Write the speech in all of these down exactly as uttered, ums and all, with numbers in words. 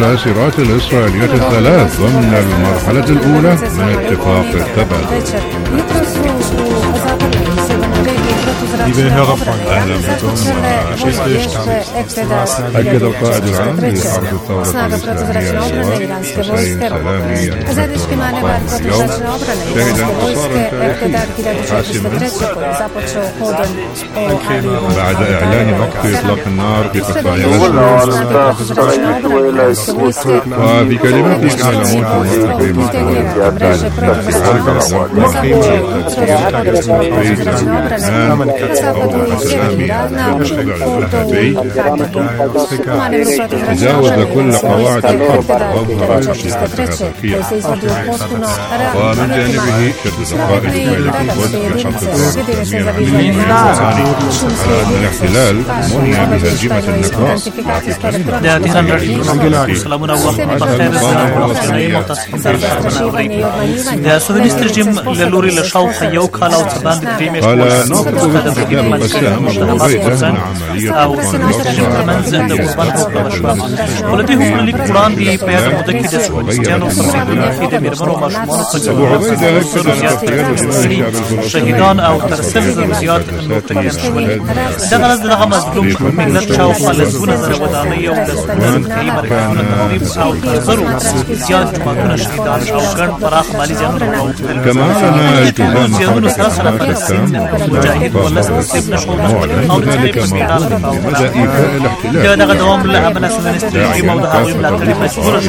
الأسيرات الإسرائيلية الثلاث ضمن المرحلة الأولى من اتفاق التبادل. Liebe Hörerfreunde, أهلا بكم. أكد القائد العام لحركة الثورة الإسلامية حسين سلامي اليوم شهد انتصارا حاسما بعد إعلان وقف إطلاق النار في قطاع غزة. وفي كلمته كان لموت المتكلم تجاوز كل قواعد الحرب واظهر الحقيقة الحقيقية. ومن جانبه شدد القائد الملك القدس بحق الإسلامية على أن الاحتلال منع بهزيمة النقاص. قال ناقض بالكتاب القسام وغيره من عملية أبو عبيدة أكد أن تغطيات الشعب شهيدان أو ترسل زوجيات النوطيين الشمالي دغلز دغه مظلوم ملت شاوخوا لزبونه زودانيه ولزبونه كريمه ركبونه أو تزروا زيادة جماعتنا شهيدان أو كان فراخ مالي زيانون أو كما أعلن التزام حركة القسام مجاهد ولست سيبنا شغلنا أو ذلك مرفوض بمدى إيفاء الاحتلال. كذا دوام لعمل سنستري في موضع ويملا كلمة فرش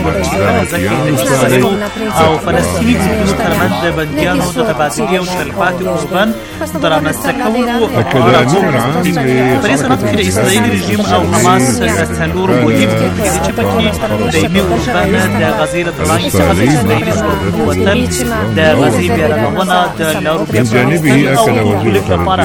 أو فلسطيني يكونوا كرمند بنديانو تبادلية وشرفات وقربان درام السكور أكد الأمين العام فريسة نفكر إسرائيل رجيم أو حماس التنور مهم إذا شبكي دايمي قربان دا غزيرة دلاني سحب إسرائيل وطل دا غزي بيرمونا دا لاروبيا من جانبه أكد وزير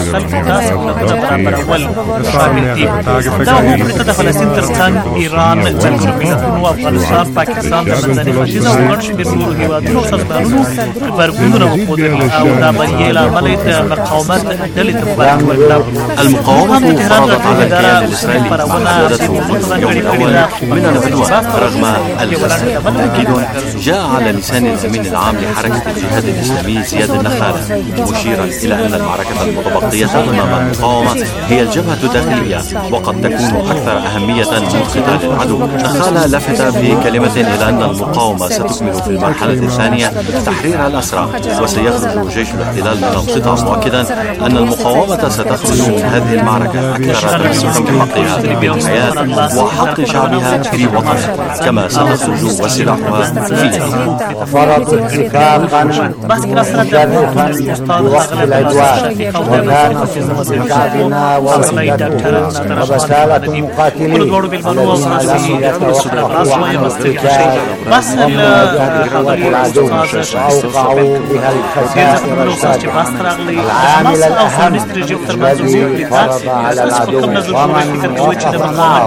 خارجية فلسطين تركان إيران تركان وأفغانستان باكستان تنزاني فاشيزا وغرش بسورو هيوادونو سلطانونو بربونو وقودني أو دابريلا مليت مقاومات دلت مبارك المقاومة فرضت على الكيان الإسرائيلي محدودته في اليوم الأول من العدوان رغم الخسائر. تأكيد جاء على لسان الأمين العام لحركة الجهاد الإسلامي زياد النخالة مشيرا إلى أن المعركة المتبقية أمام المقاومة هي الجبهة الداخلية وقد تكون أكثر أهمية من قتال العدو. نخالة لفت في كلمة إلى أن المقاومة ستكمل في المرحلة الثانية تحرير الأسرى وسيخرج جيش الاحتلال من القطاع، مؤكدا أن المقاومة ستخرج من هذه المعركة أكثر تمسكا بحقها في الحياة وحق شعبها في وطنه، كما ستخرج وسلاحها فيها. فرض اتفاقا مجرد وقف العدوان وكان في شعبنا ووحدته وبسالة المقاتلين الذين يتوقفوا عن القتال ومواجهة العدو وأوقعوا بها الخسائر الشديدة. العامل الأهم الذي فرض على العدو ومن وقف معه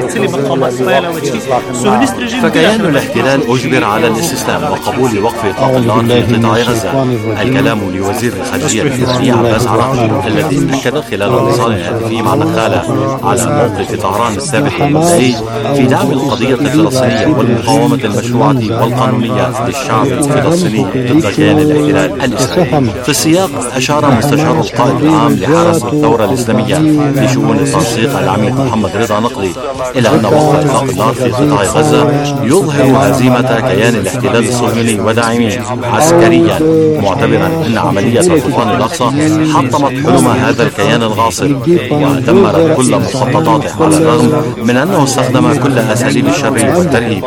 فكيان الاحتلال أجبر على الاستسلام وقبول وقف إطلاق النار في قطاع غزة. الكلام لوزير الخارجية الإيراني عباس عراقي الذي أكد خلال اتصال هاتفي مع نخالة على موقف طهران الثابت والمبدئي في دعم القضية الفلسطينية والمقاومة المشروعة والقانونية للشعب الفلسطيني ضد كيان الاحتلال الإسرائيلي. في السياق أشار مستشار القائد العام لحركة الثورة الإسلامية لشؤون التنسيق العميد محمد رضا نقضي إلى أن وقف إطلاق النار في قطاع غزة يظهر هزيمة كيان الاحتلال الصهيوني وداعميه عسكريا، معتبرا أن عملية الطوفان الأقصى حطمت حلم هذا الكيان الغاصب ودمر كل مخططاته على الرغم من أنه استخدم كل أساليب الشر والترهيب.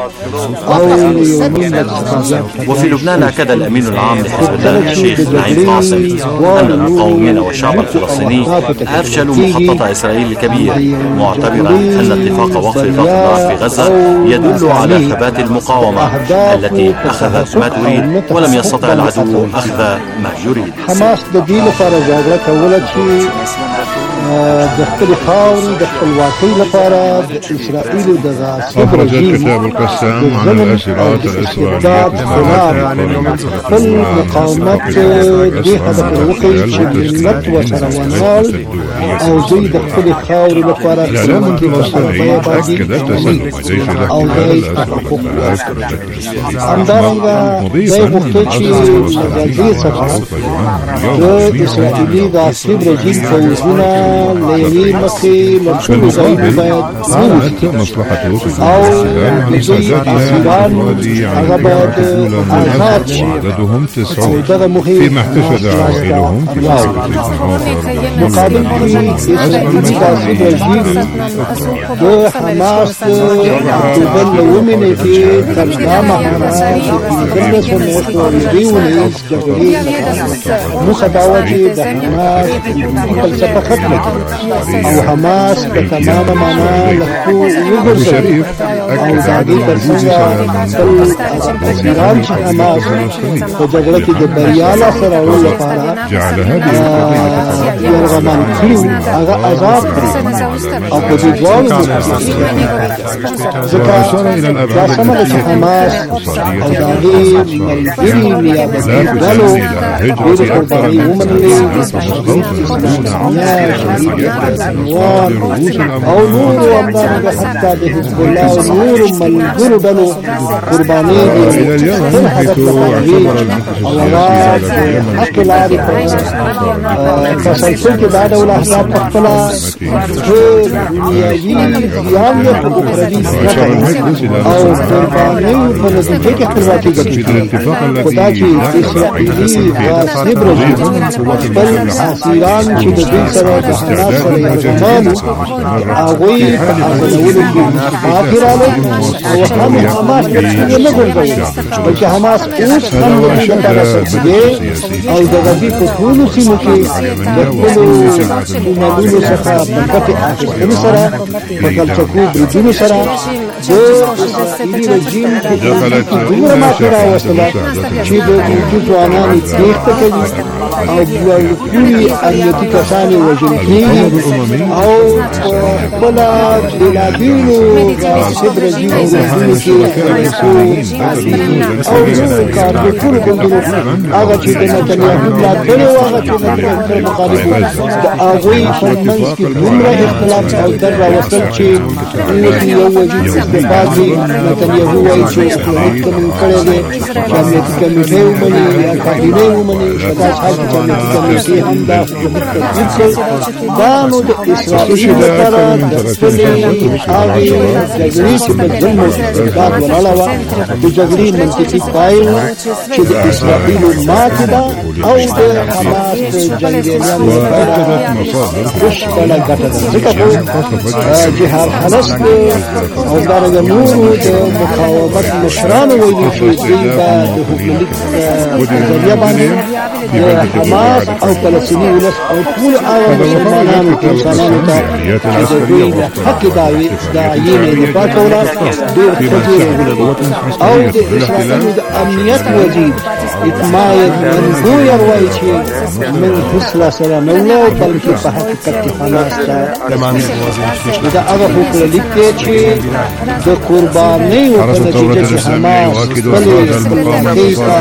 وفي لبنان أكد الأمين العام لحزب الله الشيخ نعيم قاسم أن المقاومين والشعب الفلسطيني أفشلوا مخطط إسرائيل الكبير، معتبرا أن اتفاق وقف إطلاق النار في غزة يدل على ثبات المقاومة التي أخذت ما تريد ولم يستطع العدو أخذ ما يريد. د خپل خاورې د خپلواکۍ لپاره د اسرائیلو د غاصب أخرج رژیم الكتاب القسام عن الأسرات الإسرائيلية خپل مقاومت دې هدف وکړي چې ملت ورسره ونال او دوی د خپل خاورې لپاره الإعلام الفلسطيني أكد تسلم جيش او الاحتلال د حقوق الأسرى همدارنګه دی غوښتل چې له دې څخه د اسرائیلي غاصب رژیم پوځونه له یوې مخې له ټولو ځایونو باید كانت مصلحة او السودان د دوی اسیران هغه باید آزاد شي عددهم او تسعون دغه مهم فيما احتشد عوائلهم في مقابل کې اسرائیلي غاصب رژیم د حماس د بل ومنې کې تر دا مهاله د پنځلسو میاشتو یوې اونیز جګړې موخه دا وه چې د حماس فلسفه ختمه کړي او حماس په تمامه معنا له خپلو وګرځوي او د هغې تر څنګ خپل اسیران چې حماس په جګړه کې د بریا لاسته راوړلو لپاره یرغمل کړي هغه آزاد کړي او په دې دواړو ځکه دا سمه ده چې حماس او د هغې ملګري نیابتي ډلو ډېرې قربانۍ ومنلې او نورو همدارنګه حتی د حزب الله او نورو ملګرو ډلو قربانۍ دي خپل هدف لپاره او هغه د حق لارې په تسلسل کې دا ډول احساس په خپله دنیاوي زیان یې په اخروي ګټه او قربانۍ په نتیجه کې خپلواکي ګټي خو دا چې اسرائیلي غاصب رژیم خپل اسیران چې د دوی سره د حماس سره یرغمالو هغوی په آزادولو کې پاتې راغلل او هم حماس په څنګه نه ګرځول بلکې حماس اوس هم د دوی لپاره سرګردی او د غزې په ټولو سیمو کې د خپلو تونلونو څخه په ګټې اخیستنې سره په کلچکو بریدونو سره د اسرائیلي رژیم په ټولګي کې دومره ماتې راوستله چې د وجود ځوانان یې تېښته کوي او ټولې امنیتي کسان یې وژل کېږي او په خپله بېلابېلو غاصب رژیم ولسونو کې او نورو کار د ټولو ګوندونو هغه چې د نتنیاهو ملاتړ او هغه چې نتنیاهو سره مخالف وو د هغوی په منځ کې دومره اختلاف او در راوستل چې اوس یو وزیر استعفا کوي نتنیاهو وایي چې حکومت قانون کړی دی چې امنیتي کمیټې ومني یا کابینې ومني په داسې حال کې چې امنیتي کمیټې هم دا حکومت تصویب کړي دا نو د اسرائیل لپاره د خپلې هغې جګړې چې په ظلم او استبداد ولاړه وه د جګړې منطقي پایله چې د اسرائیلو ماتې ده او د حماس د جنګیالیانو لپاره بشپړه ګټه ده ځکه خو جهاد خلص او همدارنګه نورو د مقاومت مشرانو ویلي چې دوی به د حکومتلیک په ذریعه باندې د حماس او فلسطیني ولس او ټولو هغه مسلمانانو انسانانو ته چې د دوی د حق داعیې نه دفاع کوله ډېر ښځې او د اسرائیلو د امنیت وزیر اتماید منګویر وایي چې من هیڅ لاسره نه وړه بلکې په حقیقت کې حماس ته دا هغه حکومتلیک دی چې د قربانیو په نتیجه کې حماس خپلې خپلواکۍ ته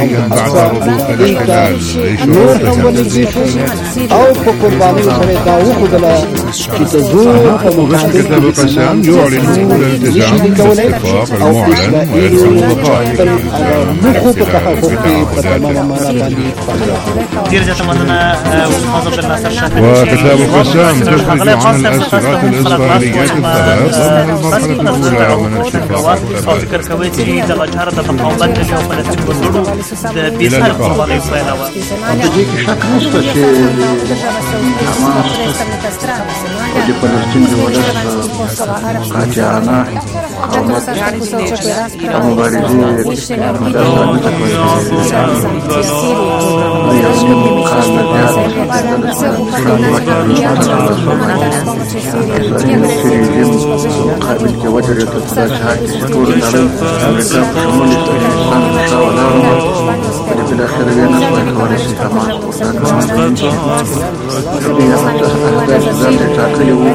آزادۍ ته نور هم ونږدې شو او په قربانیو سره دا وښودله چې د زور په مقابل کې انسانان نشي کولی او اسرائیل خپل موخو په تحقق کې په تمامه معنا باندې ډېر زیاته مننه استاد عبدالناصر شاه وكتاب القسام تخرج عن الأسرات الإسرائيلية الثلاث ضمن المرحلة الأولى من اتفاق او فکر کوي چې دغه چاره د مقاومت د یو فلسطین وګړو د بېساري قربانۍ پایله وه د دې کې شک نشته چې حماس او د فلسطین د ولس قاطعانه مقاومت او مبارزې مدافعانه کوي قابل کې ودرېد په داسې حال کې چې ټوله نړۍ امریکا په شمول افغانستان په شا ولاړه وه ولې بالاخره بیا نه شوای کولی چې حماس په دا کار وکړي أهداف ذات ټاکلي وو.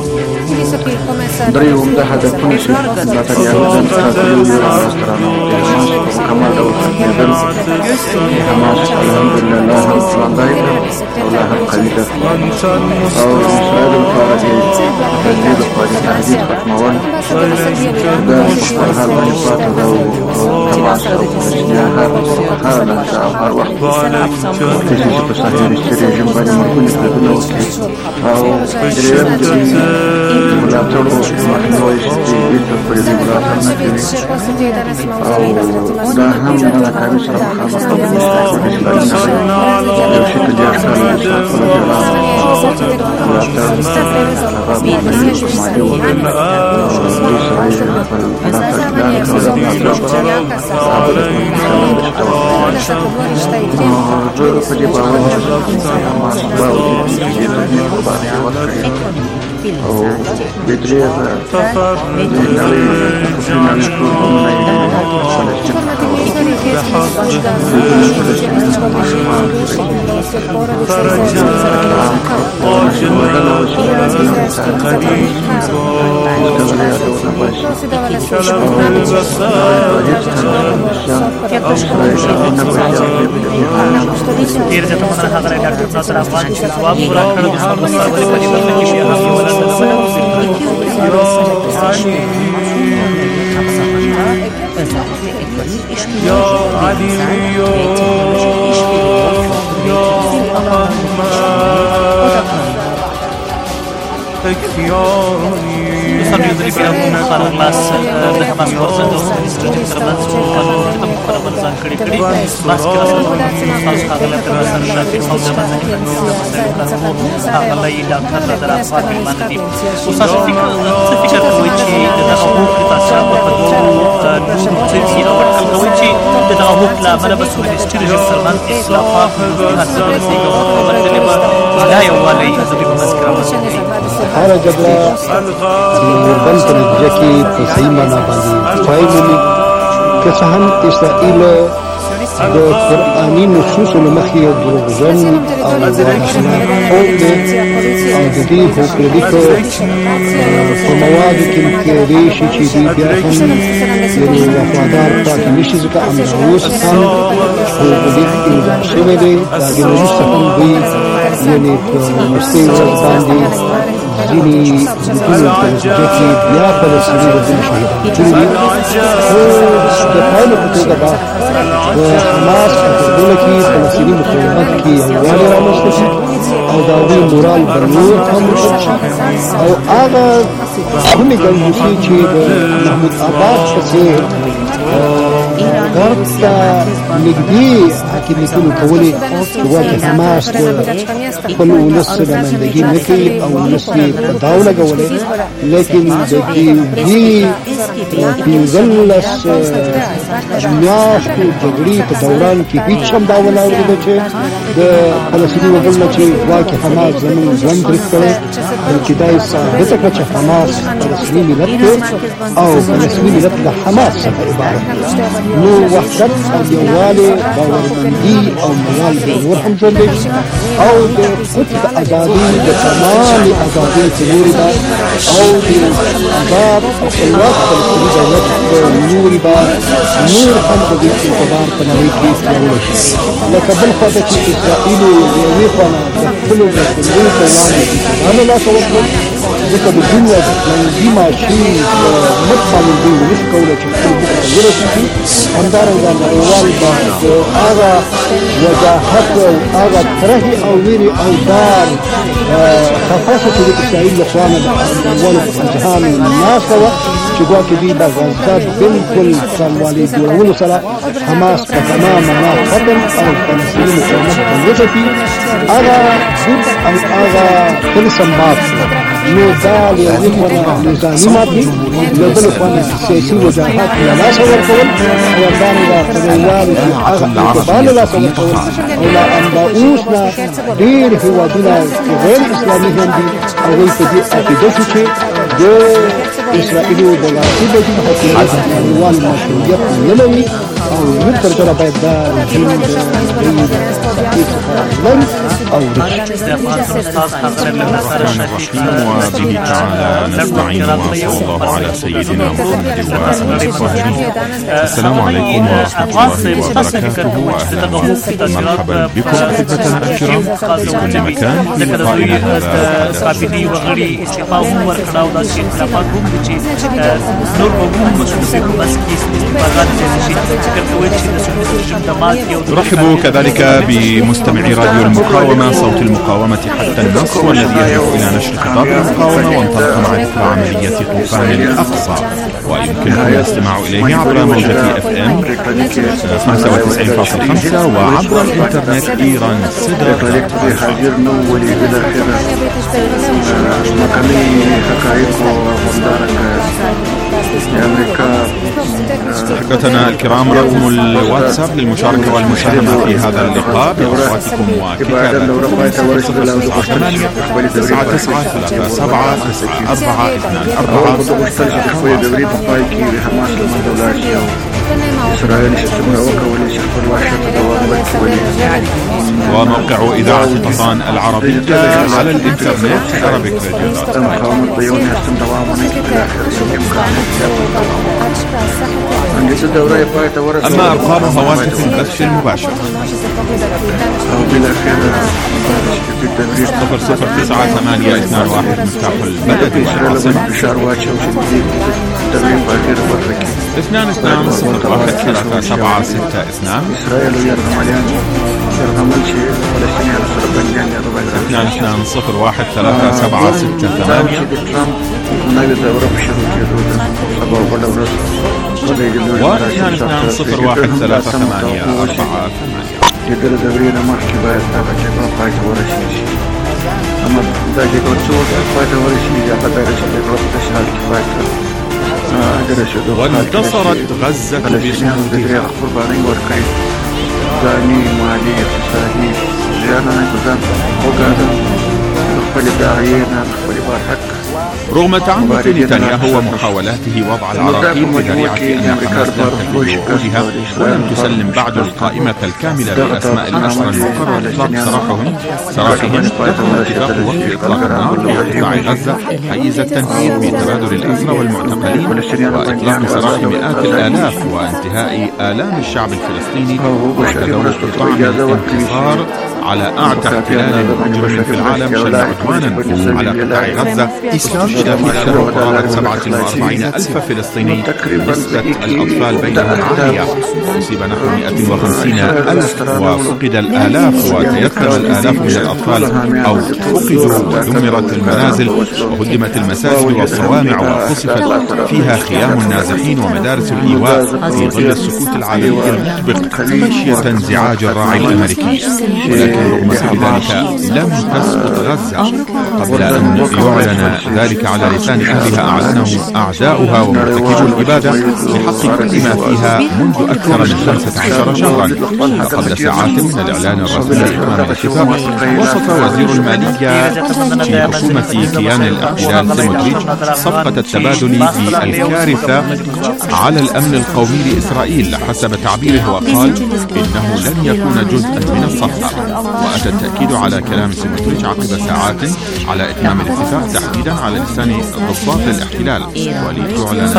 درې عمده هدفونه چې نتنیاهو ځان ټاکلي وو یو راسته رانغوتې د حماس په مکمل ډول ختمېدل. حماس الحمدلله لا هم ژوندی ده او لا هم قوي ده او د اسرائیلو لپاره د دې لپاره د تهدید ختمول دا په هر حال باندې پاته ده او حماس او فلسطینیان هره لحظه او هر وخت کولی شي چې په صهیونیستي رژیم باندې مرګونې بریدونه وکړي او درېیم د دوی ملاتړو مخنیوی چې بېرته پرې دوی ملاتړ نه کوي او دا هم د ناکامي سره مخامخ ده. د اسرائیل نه یو شکل یې ښکاره د اسحاق رضیالله ملاتړ هغه معنوي او مالي و. دوی سره یې ملاتړ اداره کوله ملاتړ صحابه زه په دې باور یم چې حماس به د دې تهدید قرباني ورکړي او بې درېغه د نړۍ کفري نړۍ ټول قومونه یې فلسطین ته ډېر زیاته مننه ښاغلی ډاکټر ناصر افغان چې ځواب مو راکړ. د سوال په سوال باندې په دې کې يا علي يا يا تكفياني Sambil berikan para kelas bersama Korban dan Institut Terbantu kalau kita para bersama kiri-kiri kelas kelas harus kagak terasa nanti saudara banyak yang menurut kagak lagi dokter dalam apa mana di usaha fikir fikir kuici dan aku kita siapa dan sisi awak kalau kuici dan aku lah mana besul Institut Terbantu Islamah hasil sehingga kabar terlibat لا يوالي هذا بمسكرة هر جګړه اردن په نتیجه کې په صحیح معنا باندې پای مومي که څه هم اسرائیل د قرآني نصوصو له مخې یو دروغجن او ناشنا قوم دی او د دې هوکړلیک په موادو کې کېدای شي چې دوی بیا هم یعنې وفادار پاتې نه شي ځکه همدا اوس هم هوکړلیک امضا شوی دی د هغې نه وروسته هم دوی یعنې په وروستۍ ورځ باندې ځینې لیدونو په نتیجه کې بیا فلسطیني وګړي شهیدان کړي دي. خو د پایلې په توګه به د حماس په ټولګه کې فلسطیني مقاومت کې یووالی رامنځته شي او د هغوی مورال به نور هم لوړ شي او هغه کومې ګنګوسې چې د محمود آباد په څېر غرب ته نږدې حاکمیتونه کولې چې واکې حماس د خپل ولس رامندګي نه کوي او ولس یې په داو لګولی لیکن د دې پنځلس میاشتو جګړې په دوران کې هېڅ هم دا ونه اورېده چې د فلسطیني وګړو نه چې واکې حماس زموږ ژوند تریخ کړی بلکې دا یې ثابته کړه چې حماس فلسطیني ملت دی او فلسطیني ملت له حماس څخه عبارت دی. نو وحدت او یووالی باورمندي او موال به نور هم ژوندی او د قطب ازادي د کمالې ازادۍ په لوري به او د آزاد او خپلواک فلسطیني دولت په لوري به نور هم د دوی اعتبار په نړۍ کې پیاوړی شي. لکه بل خوا ته چې اسرائیلو د یوې خوا نه د خپلو مسؤلیتونو په وړاندې اقتدار له لاسه ورکړل ځکه د دومره منځي ماشین په مخ باندې دوی ونشي کولی چې خپل مخ ته ورسېږي. همدارنګه نړیوال به د هغه وجاهت او هغه کرهې او ویرې او دار خفاسه چې د اسرائیل له خوا نه د اولو په جهان ناسته وه چې ګواکې دوی به غزه بلکل څرنګوالي جوړولو سره حماس په تمام معنا ختم او فلسطیني مقاومت به وځپي. هغه ضد او هغه طلسم باد نو دا له یوې خوا نه نظامي ماتې له بلې خوا نه سیاسي وجاهت له لاسه ورکول او همدارنګه نړیوالو کې هغه اعتبار له لاسه ورکول او له همدا اوس نه ډېر هېوادونه چې غیر اسلامي هم دي هغوی په دې عقیده شو چې د اسرائیلو د لاسي بدیل حکومت نړیوال مشروعیت نه لري او لوړ درجه باید دا رژیم د سخارلن أو الرحمن الرحيم وبه تعالى نستعين وصلى الله على سيدنا محمد وآله وصحبه. السلام عليكم ورحمة الله وبركاته وأهلا مرحبا بكم أحبتنا الكرام في كل مكان في لقائنا هذا صابني وغري استقامة وركنا وداشين لفاقهم بشي نور وقوم مشروع بس كيس بغاد جيش كرتويت نرحب كذلك بمستمعي راديو المقاومة صوت المقاومة حتى النصر والذي يهدف إلى نشر خطاب المقاومة وانطلق مع إثر عملية طوفان الأقصى ويمكنكم الاستماع إليه عبر موجة اف ام خمسة وتسعين فاصلة خمسة وعبر الإنترنت إيران صدر أحبتنا الكرام رقم الواتساب للمشاركة والمساهمة في هذا اللقاء بأصواتكم وكتاباتكم ثمانية تسعة تسعة ثلاثة سبعة تسعة أربعة اثنان أربعة وموقع إذاعة طهران العربية على الإنترنت Arabic Radio. أما أرقام هواتف البث المباشر صفر صفر تسعة ثمانية اثنان واحد مفتاح البلد والعاصمة اثنان اثنان صفر واحد ثلاثة سبعة ستة اثنان اثنان اثنان صفر واحد ثلاثة سبعة ستة ثمانية واثنان اثنان صفر واحد ثلاثة ثمانية أربعة ثمانية. يقدر دورينا مركي بايت هذا شكله بايت ورشيش أما ده يقول شو بايت ورشيش يعتبر شيء يقول تشهد بايت وانتصرت غزة بصمودها قرباني وركاي زاني مالي اقتصادي جانا نقدر وقاعد نخبل داعينا نخبل بارحك رغم تعنت نتنياهو ومحاولاته وضع العراقيل بذريعة أن حماس تنتهي بوقودها ولم تسلم بعد القائمة الكاملة بأسماء الأسرى المقرر إطلاق سراحهم سراحهم دخل اتفاق وقف إطلاق النار في قطاع غزة حيز التنفيذ بتبادل الأسرى والمعتقلين وإطلاق سراح مئات الآلاف وانتهاء آلام الشعب الفلسطيني وتدور طعم الانتصار على أعتى احتلال مجرم في العالم شن عدوانا على قطاع غزة استشهد فيه قرابة سبعة وأربعين ألف فلسطيني نسبة الأطفال بينهم عالية أصيب نحو مئة وخمسين ألف وفقد الآلاف وتيتم الآلاف من الأطفال أو فقدوا ودمرت المنازل وهدمت المساجد والصوامع وقصفت فيها خيام النازحين ومدارس الإيواء في ظل السكوت العالمي المطبق خشية انزعاج الراعي الأمريكي. ولكن رغم ذلك لم تسقط غزة قبل أن يعلن ذلك على لسان أهلها أعلنه أعداؤها ومرتكبو الإبادة بحق كل ما فيها منذ أكثر من خمسة عشر شهرا. وقبل ساعات من الإعلان الرسمي لإتمام الاتفاق وصف وزير المالية في خصومة كيان الاحتلال سموتريتش صفقة التبادل بالكارثة على الأمن القومي لإسرائيل حسب تعبيره، وقال إنه لن يكون جزءا من الصفقة. وأتى التأكيد على كلام سموتريتش عقب ساعات على إتمام الاتفاق تحديدا على لسان ضباط الاحتلال، ولتعلن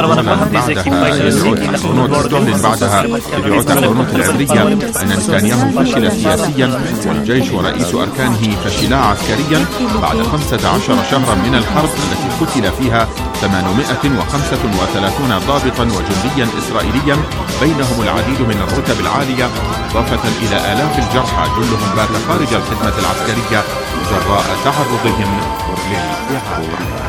تعلن بعدها يدعو أحرنوت العبرية أن نتنياهو فشل سياسيا والجيش ورئيس أركانه فشلا عسكريا بعد خمسة عشر شهرا من الحرب التي قتل فيها ثمانمائة وخمسة وثلاثين ضابطا وجنديا إسرائيليا بينهم العديد من الرتب العالية، إضافة إلى آلاف الجرحى جلهم بات خارج الخدمة العسكرية جراء تعرضهم للإعاقة.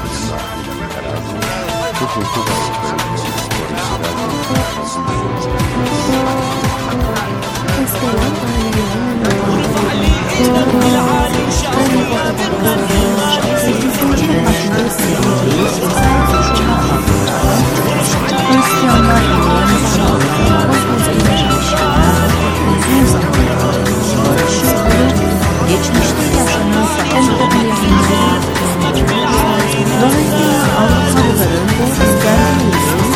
Geçmişte yaşanan savaşların Dolayısıyla Avrupalıların bu sistemleri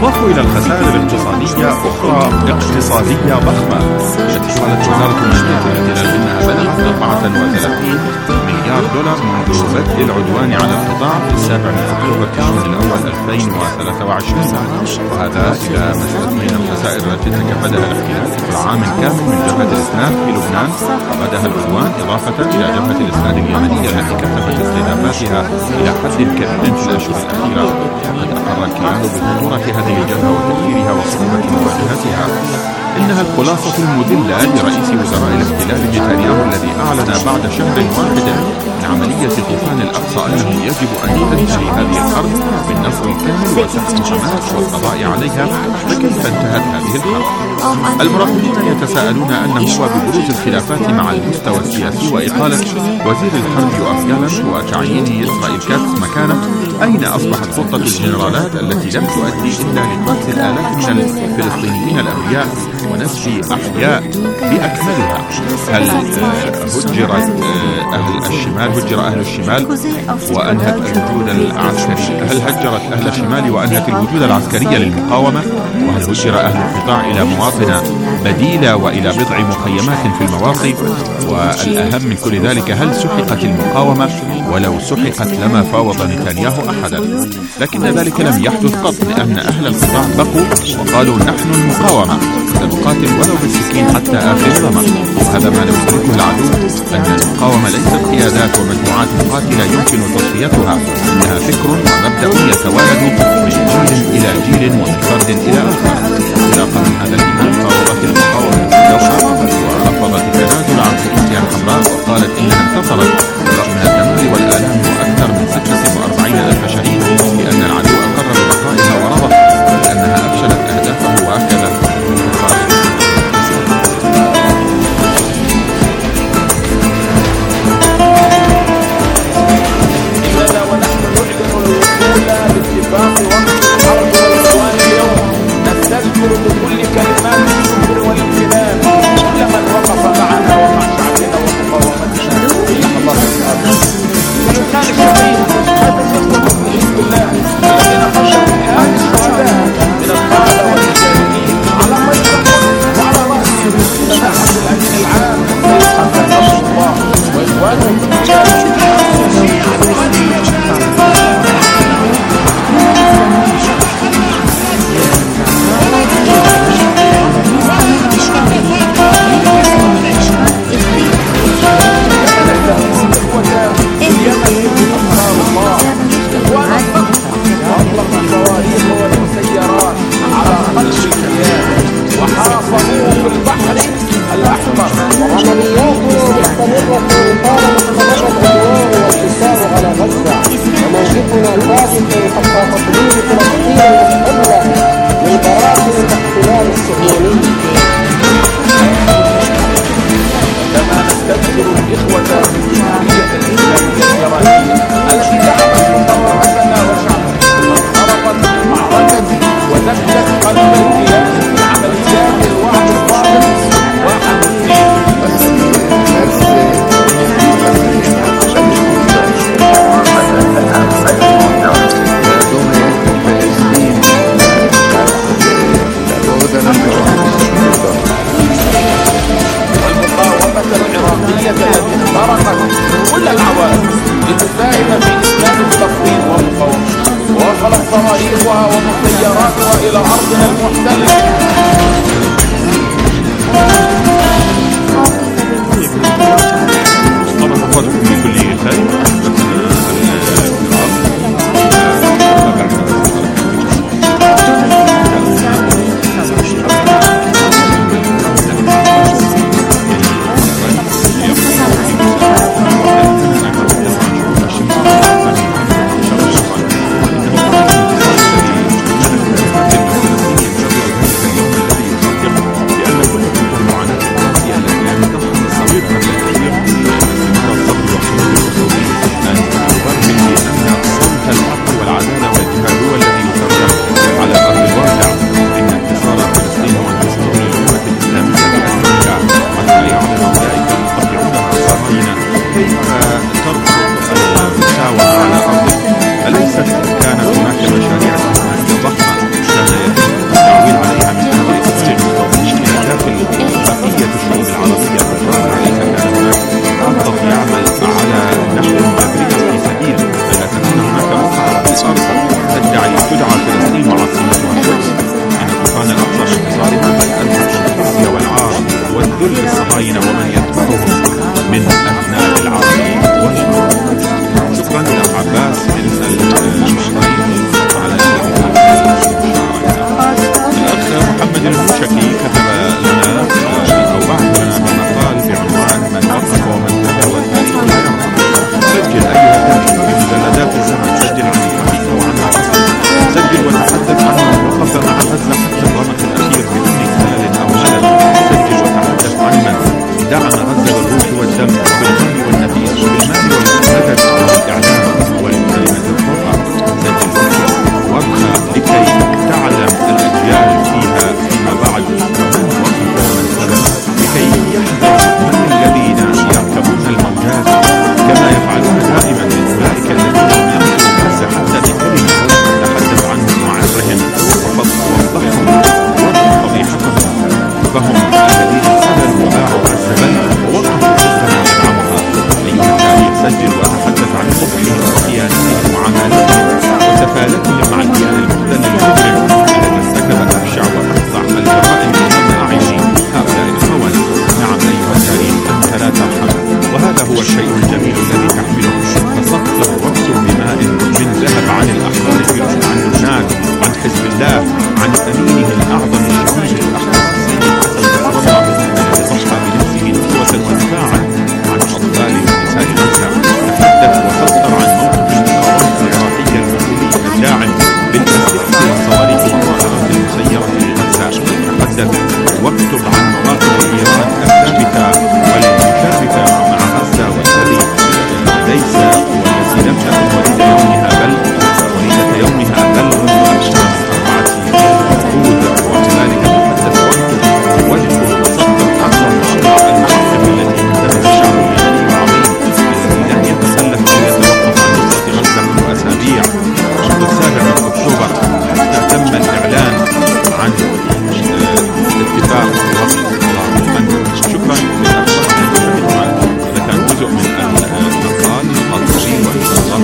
يضاف إلى الخسائر الاقتصادية أخرى اقتصادية ضخمة، التي قالت وزارة النقل الاحتلال إنها بلغت أربعة وثلاثين مليار دولار منذ بدء العدوان على القطاع في السابع من أكتوبر تشرين الأول ألفين وثلاثة وعشرين، وهذا إذا مسألة من الخسائر التي تكبدها الاحتلال في عام كامل من جبهة الإسناد في لبنان وبدأها العدوان، إضافة إلى جبهة الإسناد اليمنية التي كثفت استهدافاتها إلى حد كبير في الأشهر الأخيرة. وقد أقر الكيان بخطورة هذه الجبهة وتأثيرها وصعوبة مواجهتها. إنها الخلاصة المذلة لرئيس وزراء الاحتلال نتنياهو الذي أعلن بعد شهر واحد من عملية طوفان الأقصى أنه يجب أن تنتهي هذه الحرب بالنصر الكامل وسحق حماس والقضاء عليها. فكيف انتهت هذه الحرب؟ المراقبون يتساءلون أنه ببروز الخلافات مع المستوى السياسي وإقالة وزير الحرب يوآف جالنت وتعيين إسرائيل كاتس مكانه، أين أصبحت خطة الجنرالات التي لم تؤدي إلا لقتل الآلاف من الفلسطينيين الأبرياء ونسف أحياء بأكملها؟ هل هجرت أهل الشمال هجر أهل الشمال وأنهت الوجود العسكري؟ هل هجرت أهل الشمال وأنهت الوجود العسكري للمقاومة؟ وهل هجر أهل القطاع إلى مواطن بديلة وإلى بضع مخيمات في المواقع؟ والأهم من كل ذلك، هل سحقت المقاومة؟ ولو سحقت لما فاوض نتنياهو أحدا. لكن ذلك لم يحدث قط، لأن أهل القطاع بقوا وقالوا نحن المقاومة، سنقاتل ولو بالسكين حتى آخر زمن. وهذا ما لم يدركه العدو، أن المقاومة ليست قيادات ومجموعات مقاتلة يمكن تصفيتها، إنها فكر ومبدأ يتوالد من جيل إلى جيل ومن فرد إلى آخر. انطلاقا من هذا الإيمان فاوضت المقاومة الدوحة ورفضت التنازل عن خطوطها الحمراء، وقالت إنها انتصرت رغم الدمار والآلام وأكثر من ستة وأربعين ألف شهيد، لأن العدو أقر ببقائها ورضى لأنها أفشلت أهدافه وأكد نستذكر بكل كلمات الشكر والامتنان كل من وقف معنا ومع شعبنا ومقاومتنا. الله كان الشهيد بإذن الله الذين خشوا بهذه الشهداء من القادة والمجاهدين على ميسر وعلى رأسهم سماحة الأمين العام حسن نصر الله وإخوانه صواريخها ومسيراتها إلى أرضنا المحتلة. الصهاينة ومن يتبعهم من أبناء العربيين والمسلمين. شكرا لأخ عباس من البحرين على الأخ محمد الموشكي كتب لنا أو بعث لنا بمقال بعنوان من وقف ومن تبع والتاريخ لا ينقضي. سجل أيها التاريخ بمجلدات الزمن، سجل عن الحقيقة وعما حصل، سجل وتحدث عن من وقف مع غزة حتى الرمق الأخير بدون خلل أو ملل، سجل وتحدث عن من دعم غزة بالروح والدم وبالهم والنفيس وبالمال والمدد والإعلام والكلمة الحرة، سجل وابقى لكي تعلم الأجيال فيها فيما بعد من وقف ومن تبع، لكي يحذر من الذين يركبون الموجات كما يفعلون دائما من أولئك الذين يمكن غزة حتى بكلمة نتحدث عنهم وعرهم وفضحهم وفضيحتهم، فهم الذين سبلوا وباعوا غزة بل ووقفوا ضدها ويدعمها. أيها التاريخ سجل وتحدث عن خبثهم وخيانتهم وعمالتهم وسفالتهم مع الكيان المحتل المجرم الذي ارتكب أبشع وأفظع الجرائم أمام أعين هؤلاء الخونة. نعم أيها التاريخ أنت لا ترحم، وهذا هو الشيء الجميل الذي تحمله، فسطر واكتب بماء من ذهب عن الأحرار في عن لبنان، عن حزب الله، عن أمينه الأعظم الشهيد الأحمر السيد حسن نصر الله الذي ضحى بنفسه نصرة ودفاعا عن أطفال ونساء غزة. تحدث وسطر عن موقف المقاومة العراقية المسؤولي الداعم بالأسلحة والصواريخ والطائرات المسيرة لغزة. تحدث واكتب عن مواقف إيران الثابتة والمشابكة مع غزة والذي ليس والتي لم تكن وليد يومها بل وليدة يومها بل منذ أكثر من أربعة عقود، وكذلك تحدث واكتب واذكر وسطر أعظم وأقرع الموقف الذي قدمه الشعب اليمني العظيم الذي لم يتسلف أو يتوقف عن نصرة غزة منذ أسابيع منذ السابع من أكتوبر حتى تم الإعلان عن اتفاق وقف الله المنزل. شكرا للأخ محمد، هذا كان جزء من المقال الطويل وإن شاء الله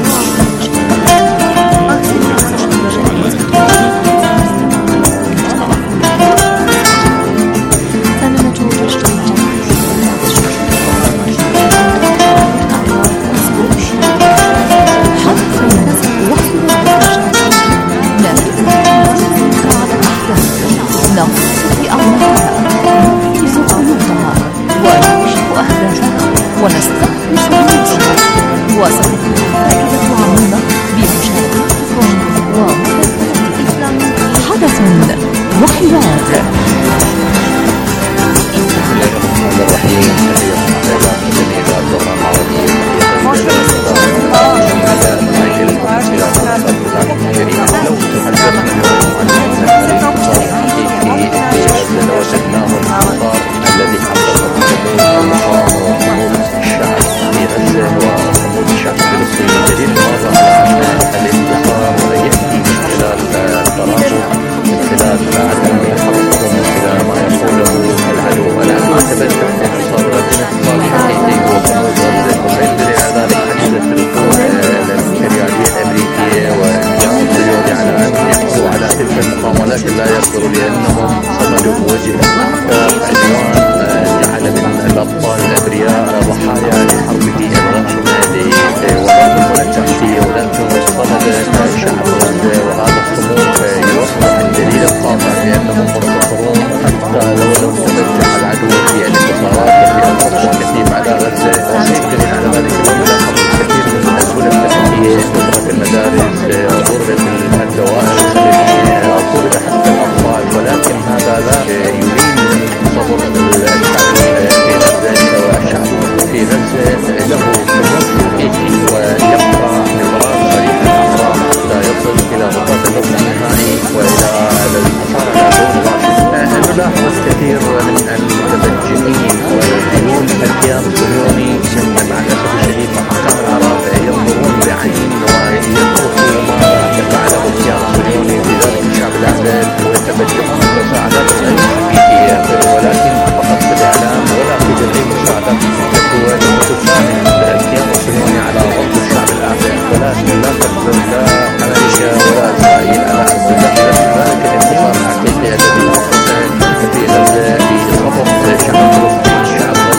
الذي في غزة في صفق شعب فلسطين، شعب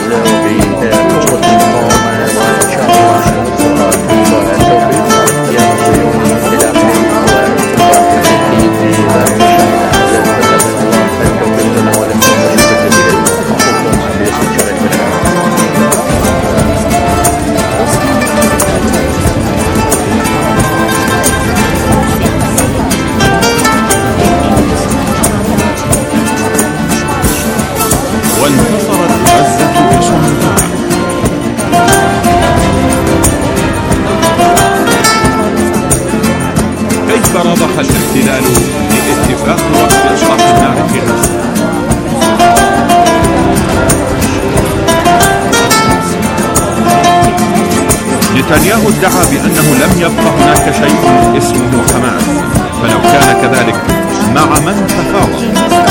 نتنياهو ادعى بأنه لم يبقى هناك شيء اسمه حماس، فلو كان كذلك مع من تفاوض؟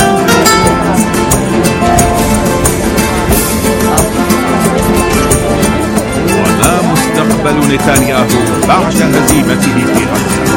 وما مستقبل نتنياهو بعد هزيمته في غزة؟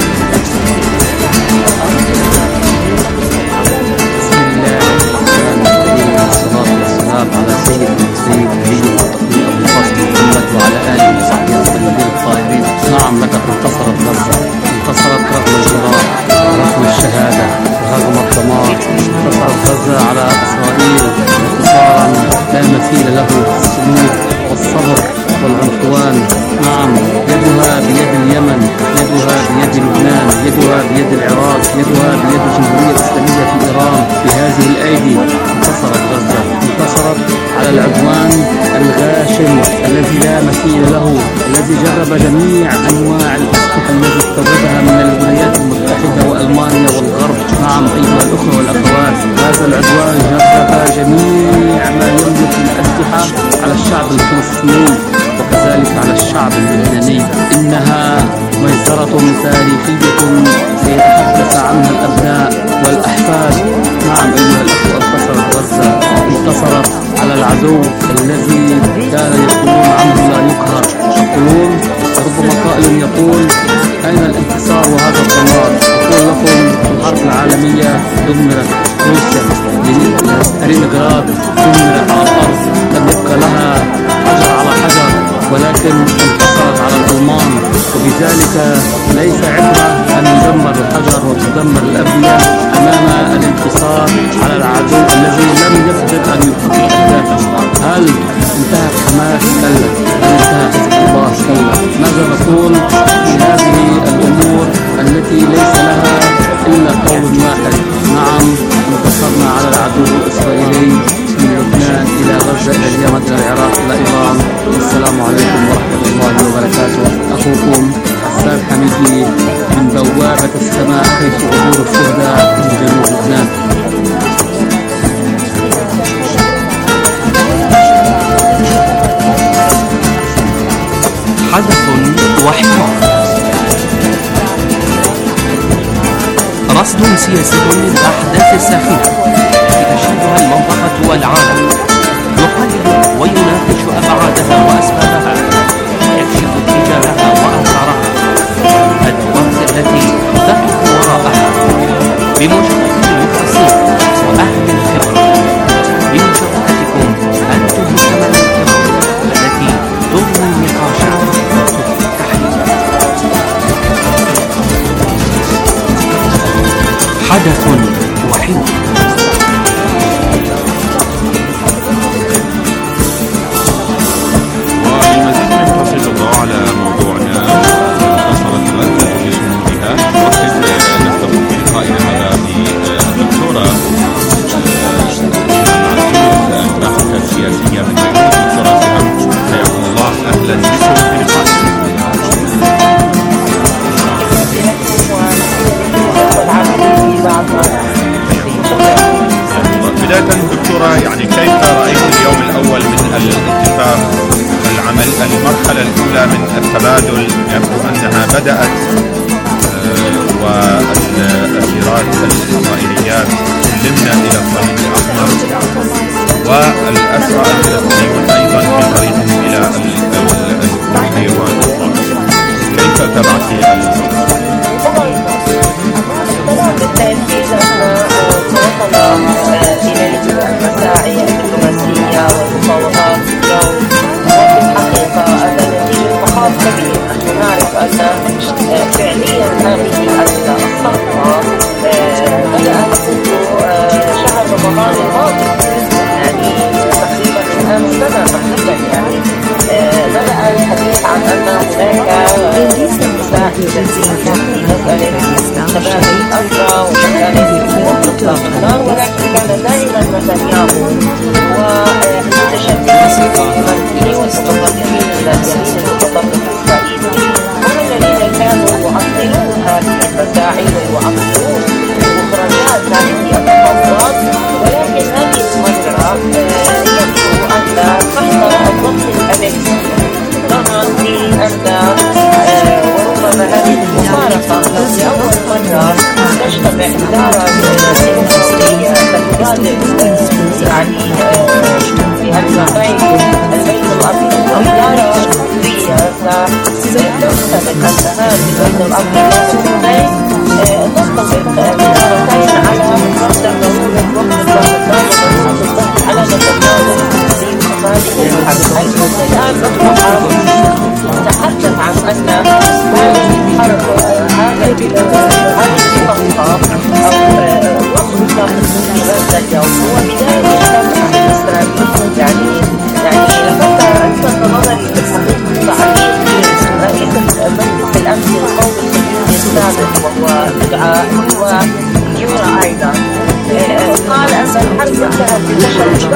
على سيد المرسلين نبينا التقدير أبو القاسم محمد وعلى آله وصحبه الطيبين الطاهرين. نعم، لقد انتصرت غزة، انتصرت رغم الجراح، رغم الشهادة، رغم الدمار. انتصرت غزة على إسرائيل انتصارا لا مثيل له في الصمود والصبر والعنفوان. نعم، يدها بيد اليمن، يدها بيد لبنان، يدها بيد العراق، يدها بيد الجمهورية الإسلامية في إيران. بهذه الأيدي انتصرت غزة، انتصرت على العدوان الغاشم الذي لا مثيل له، الذي جرب جميع أنواع الأسلحة التي استوردها من الولايات المتحدة وألمانيا والغرب. نعم أيها الأخوة والأخوات، هذا العدوان جرب جميع ما يملك من أسلحة على الشعب الفلسطيني وكذلك على الشعب اللبناني. إنها مجزرة تاريخية سيتحدث عنها الأبناء والأحفاد. نعم أيها الأخوة، انتصرت غزة، انتصرت على العدو الذي كان يقولون عنه لا يقهر. يقولون ربما قائل يقول أين الانتصار وهذا الدمار؟ أقول لكم الحرب العالمية دمرت روسيا، لينينغراد دمرت على الأرض، لم يبقى لها حجر على حجر، ولكن انتصرت على الألمان. وبذلك ليس عبرة أن ندمر الحجر وتدمر الأبنية أمام الانتصار على العدو الذي لم يقدر أن يحقق أهدافه. هل انتهت حماس؟ كلا. هل انتهى حزب الله؟ كلا. ماذا نقول في هذه الأمور التي ليس لها إلا قول واحد؟ نعم، انتصرنا على العدو الإسرائيلي من لبنان إلى غزة إلى اليمن إلى العراق إلى إيران. والسلام عليكم ورحمة الله وبركاته. أخوكم حسان حميدي من بوابة السماء حيث عبور الشهداء من جنوب لبنان. حدث وحوار، رصد سياسي للأحداث الساخنة التي تشهدها المنطقة والعالم، يحلل ويناقش أبعادها وأسبابها، يكشف اتجاهها وآثارها، الأدوار التي تقف وراءها، بمشاركة المختصين وأهل الخبرة، بمشاركتكم أنتم السماء الكرام التي تروي النقاشات وتبقى التحليل. حدث وحوار. وللمزيد من تفصيل الضوء على موضوعنا انتصرت غزة بصمودها، نرحب نستضيف في لقائنا هذا بالدكتورة الباحثة السياسية من بيروت، دكتورة سهام، حياكم الله، أهلا بكم في لقائنا. بداية دكتورة، يعني كيف رأيت اليوم الأول من الاتفاق العمل، المرحلة الأولى من التبادل يبدو أنها بدأت والأسيرات الإسرائيليات سلمنا إلى الصليب الأحمر والأسرى الفلسطينيون أيضا في طريقهم إلى التحرير والإطلاق. كيف تبعتي الموضوع؟ بالتأكيد أن إلى المساعي الدبلوماسية والمفاوضات اليوم، وفي الحقيقة هذا نتيجة مخاض كبير. نحن نعرف أن فعليا هذه الصفقة بدأت منذ شهر رمضان الماضي، يعني تقريبا الآن سنة تقريبا، يعني بدأ الحديث عن أن هناك مساعي جديد في مسألة تبادل الأسرى ومسألة إطلاق النار، ولكن كان دائما نتنياهو والمتشددين والمنفيين والمتطرفين الذين المتطرف الإسرائيلي هم الذين كانوا يعطلون هذه المساعي ويعطلون مخرجات هذه المفاوضات. ولكن هذه المرة يبدو أن تحت الضغط الأمريكي ضغط في أن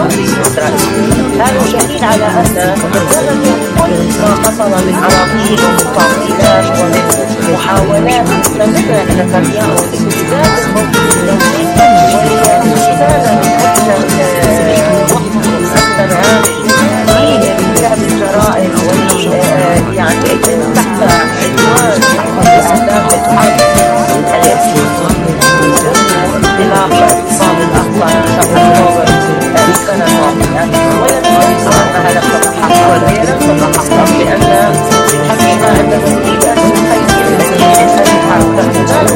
إسرائيل. هذا دليل على أن كل ما حصل من عراقيل ومقاومات ومن محاولات مستمرة لنتنياهو لاستفزاز الموقف الدولي والاستفادة من أكثر وقت أكثر هامش لارتكاب الجرائم يعني تحت عنوان أهداف الحرب التي انطلاق اقتصاد الأخضر تطور السنة الماضية، ولم يكن أنها لم تتحقق ولم تتحقق لأن الحقيقة أن النتيجة الخير التي يسألها تختلف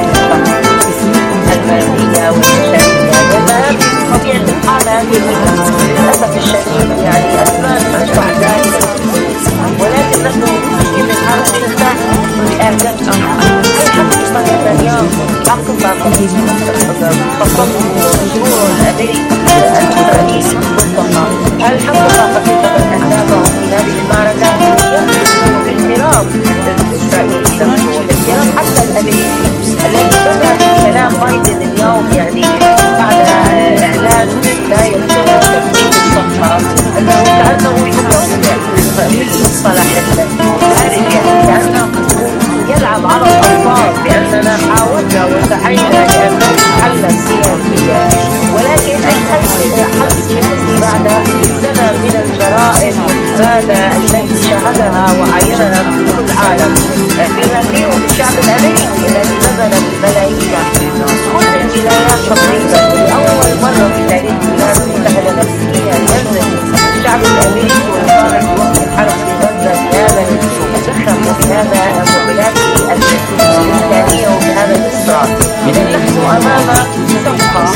المادية والبشرية، لأنها بطبيعة الحال للأسف الشديد يعني أثبات أشبه ذلك، ولكن نحن نحكي من هذا النزاع بأهداف أخرى. حقيقة نتنياهو عقب خطط ظهور الأمريكي الإسرائيلي في المنطقة، هل حقق حقيقة أهدافه في هذه المعركة؟ يمكن باحترام إسرائيل نفسه واحترام حتى الأمريكي الذي بدأ كلام بايدن اليوم يعني بعد إعلان لا يمكن تنفيذ الصفحة أنه كأنه يستوسع بالمصطلح الخارجي، كأنه يلعب على الألفاظ بأننا حاولنا وسعينا لأن الحل السياسي، ولكن أي حل سياسي بعد سنة من الجرائم والإبادة التي شاهدها وعاينها في كل العالم بما فيهم الشعب الأمريكي الذي بذل بالملايين كل الجنايات تقريبا لأول مرة في تاريخ الولايات المتحدة الأمريكية ينزل الشعب الأمريكي ويقارن وقت الحرب في غزة بهذا الزخم وبهذا وبهذه الإنسانية وبهذا الإصرار. إذا نحن أمام صفقة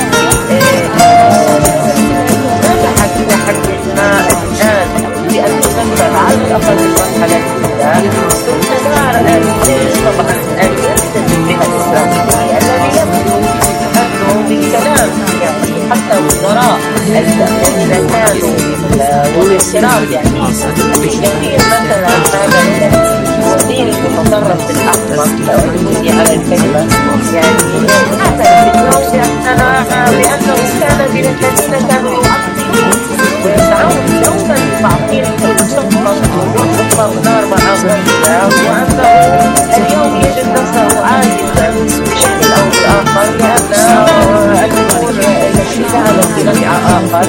نجحت إلى حد ما الآن بأن تنفذ على الأقل المرحلة الأولى باستمرار طبعا الجهة الإسرائيلية الذي يبدو أنه بالكلام يعني حتى وزراء الذين كانوا والاعتراف يعني بكثير مثلا هذا الوزير المتطرف الأحمر تأخذي على الكلمة يعني اعترف بأنه كان من الذين كانوا يعطلون ويسعون دوما لتعطيل الصفقة وإطلاق نار مع غزة، وأنه اليوم يجد نفسه عاجزا بشكل أو بآخر لأن الأمور التي كانت بنوع آخر،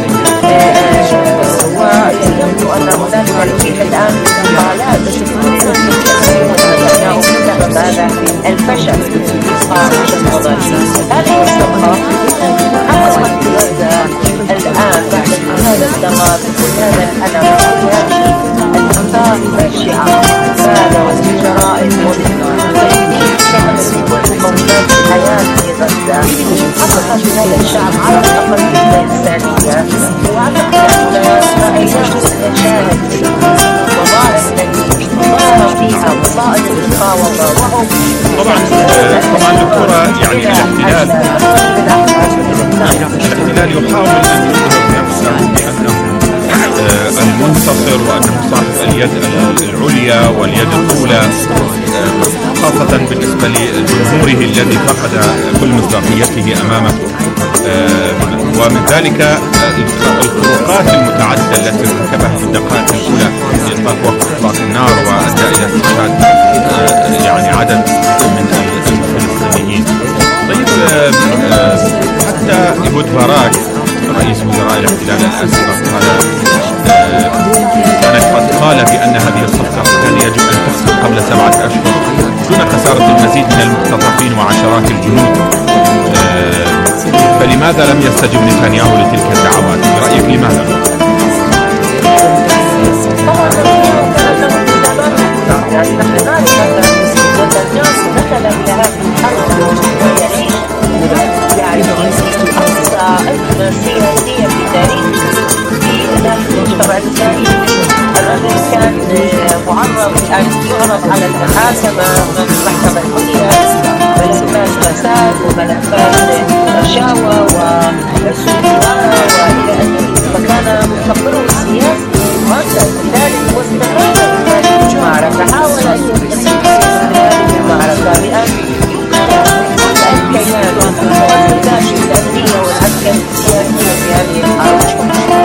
ويبدو أن هناك الكثير الآن انفعالات بسبب هذا الفشل في إصلاح الوضعية. هذه الصفقة حققت غزة الآن بعد كل هذا الدمار كل هذا الألم كل هذه الأخطار البشعة هذا والجرائم والتجديد شمل كل موجات الحياة في غزة، حققت هذا الشعب على الأقل الإنسانية، وأعتقد أن أيام نشاهد وظائف التي ظهر فيها وظائف المقاومة وهم طبعا طبعا دكتورة يعني الاحتلال الاحتلال يحاول أن يظهر نفسه بأنه المنتصر وأنه صاحب اليد العليا واليد الأولى، خاصة بالنسبة لجمهوره الذي فقد كل مصداقيته أمامه، ومن ذلك الخروقات المتعددة التي ارتكبها في الدقائق الأولى في إطلاق وقف إطلاق النار وأدى إلى استشهاد يعني عدد من الفلسطينيين. طيب حتى إيهود باراك رئيس وزراء الاحتلال الأسبق كان قد قال بأن هذه الصفقة كان يجب أن تحصل قبل سبعة أشهر دون خسارة المزيد من المختطفين وعشرات الجنود، فلماذا لم يستجب نتنياهو لتلك الدعوات؟ برأيك لماذا؟ سياسية في تاريخ في المجتمع الإسرائيلي. الرجل كان معرض أن يعرض على المحاكمة من المحكمة العليا ملفات فساد وملفات رشاوى وسوء إدارة وإلى آخره، فكان مستقبله السياسي مؤثر ذلك واستغل هذه المعركة، حاول أن يستغل هذه المعركة بأن الكيان والسلطات الأمنية والعسكرية السياسية في هذه الحرب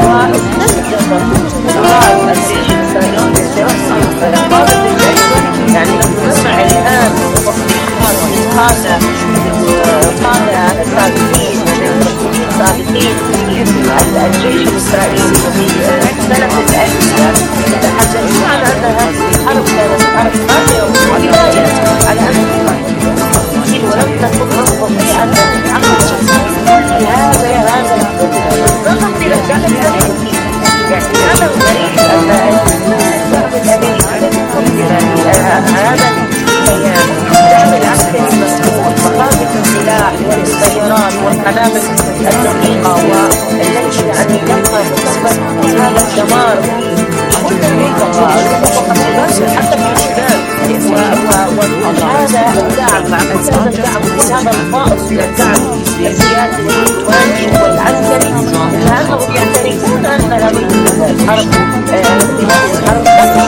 الدقيقة والتي يعني يبقى تثبت هذا الدمار كل المنطقة حتى في السودان وهذا الدعم هذا الدعم هذا الفائض من الدعم السياسي والديمقراطي والعسكري لأنهم يعترفون أن هذه الحرب الحرب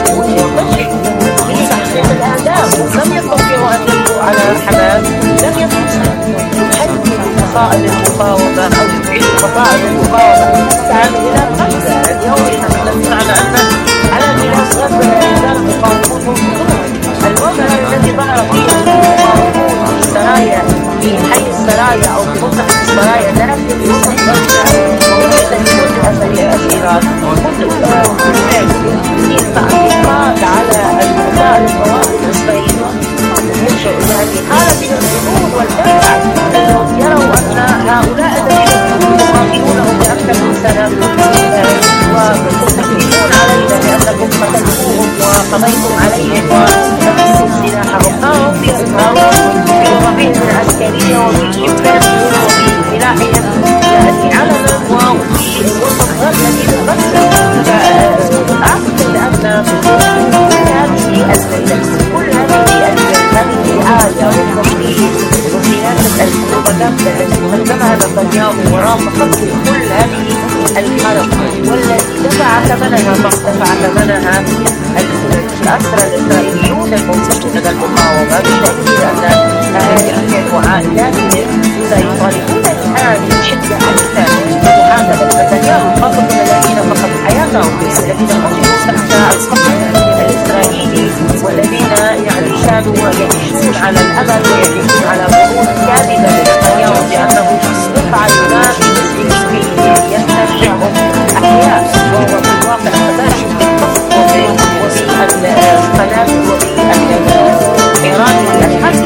في تحقيق الأهداف لم يستطيعوا أن يبقوا على حماس لم يستطيعوا يحددوا فصائل المقاومة أو يبعدوا فصائل المقاومة تعالوا إلى غزة اليوم نحن سمعنا أن على ميراث غزة الرجال المقاومون الوضع الذي ظهر فيه المقاومون في السرايا في حي السرايا أو في منطقة السرايا لا في منطقة غزة موجودة في كل الأسيرات منذ في تعليقات على المسائل الفوائد الإسرائيلية يعني حالة من الجنون والدفع أنهم يروا أن هؤلاء الذين يقاتلونهم لأكثر من سنة وتستحكمون علينا لأنكم قتلتوهم وقضيتم عليهم ونفسوا سلاحهم هم يظهرون بوظائفهم العسكرية وبإمكانهم وبسلاحهم يعني علنا وفي وسط غزة غزة أعتقد أن كل هذه كل هذه الآية والتشريع وسياسة البروباغندا التي قدمها نتنياهو ورافقته كل هذه الحرب والتي دفع ثمنها دفع ثمنها الأسرى الإسرائيليون الموجودون لدى المقاومة بالتأكيد أن هؤلاء وعائلاتهم سيطالبون الآن بشدة أكثر بمحاسبة نتنياهو خاصة الذين فقدوا حياتهم الذين قتلوا تحت الخط الإسرائيلي والذين يعني كانوا يعيشون على الأمل ويعيشون على ظهور كاذبة لنتنياهو بأنه يفعل ما في مسلمين يسترجعهم أحياء وهو في الواقع كذلك بالقصد وبالقنابل وبالإيران والأسحاب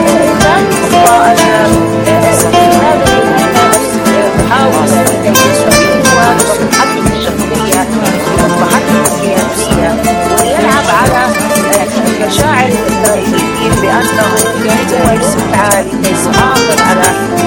محاولة لكي يستغلوها لمصلحتهم الشخصية لمصلحتهم السياسية ويلعب على مشاعر الإسرائيليين بأنه هو يسعى لكي يحافظ على